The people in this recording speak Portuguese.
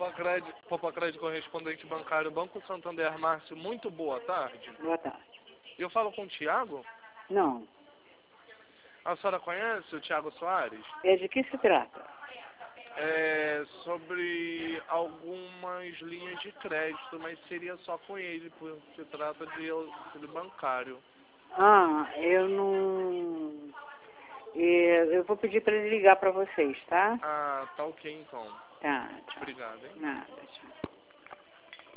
Popacred, correspondente bancário, Banco Santander, Márcio, muito boa tarde. Boa tarde. Eu falo com o Tiago? Não. A senhora conhece o Tiago Soares? É de que se trata? É sobre algumas linhas de crédito, mas seria só com ele, porque se trata de auxílio bancário. Eu não... Eu vou pedir para ele ligar para vocês, tá? Ah, tá ok então. Tá, tchau. Obrigado, hein? Nada, tchau.